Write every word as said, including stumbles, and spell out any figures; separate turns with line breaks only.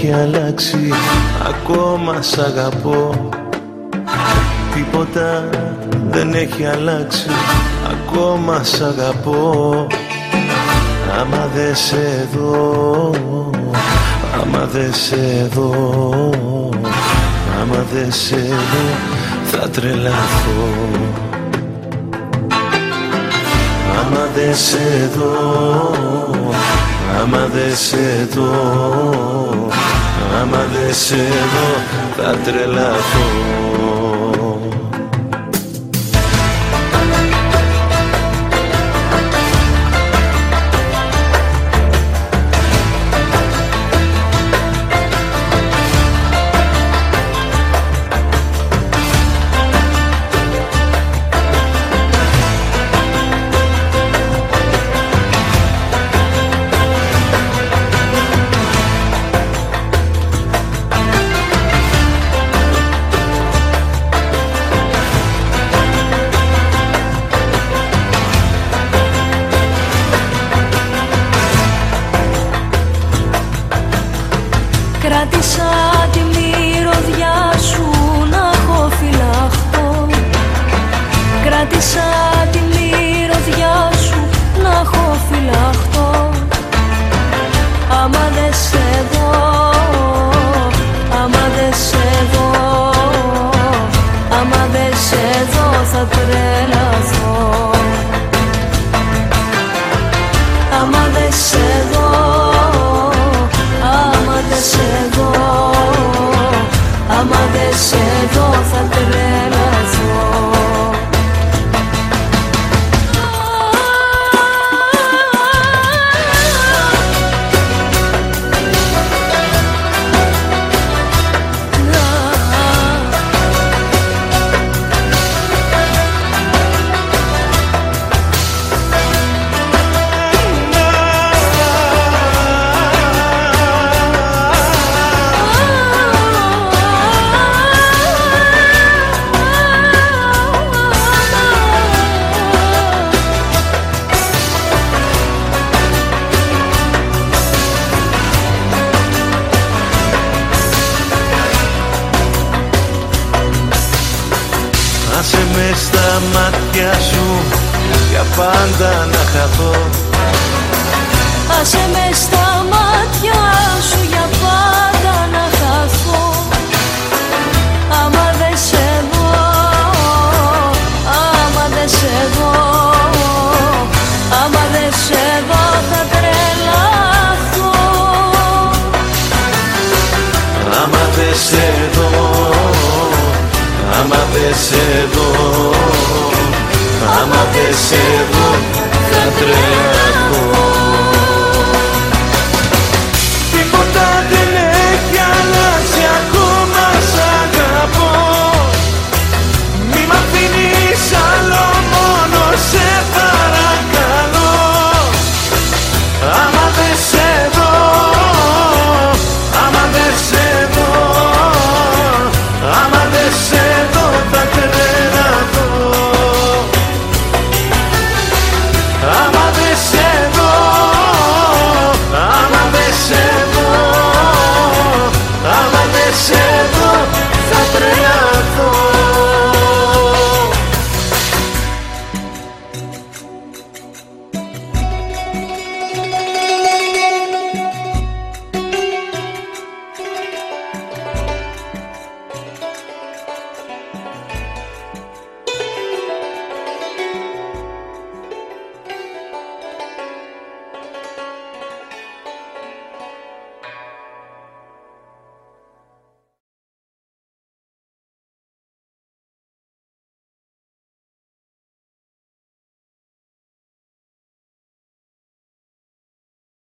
έχει αλλάξει, ακόμα σ' αγαπώ. Τίποτα δεν έχει αλλάξει, ακόμα σ' αγαπώ. Άμα δε σε δω, άμα δε σε δω, άμα δε σε δω, θα τρελαθώ. Άμα δε σε δω, άμα δε σε δω, άμα δε σε δω, θα τρελαθώ.
Κράτησα τη μυρωδιά σου να έχω φυλαχτώ. Κράτησα τη μυρωδιά σου να έχω φυλαχτώ. Άμα δε σε δω, άμα δε σε δω, άμα δε σε δω, θα τρελαθώ. Άμα δε σε δω, άμα δε σε δω, άμα δε σε δω, θα τρελαθώ.
Άσε με στα μάτια σου για πάντα να χαθώ.
Άσε με στα μάτια σου για πάντα να χαθώ. Άμα δε σε δω, άμα δε σε δω, άμα δε σε δω, θα τρελαθώ.
Άμα δε σε δω, άμα δε σε δω, άμα δε σε δω, θα τρελαθώ.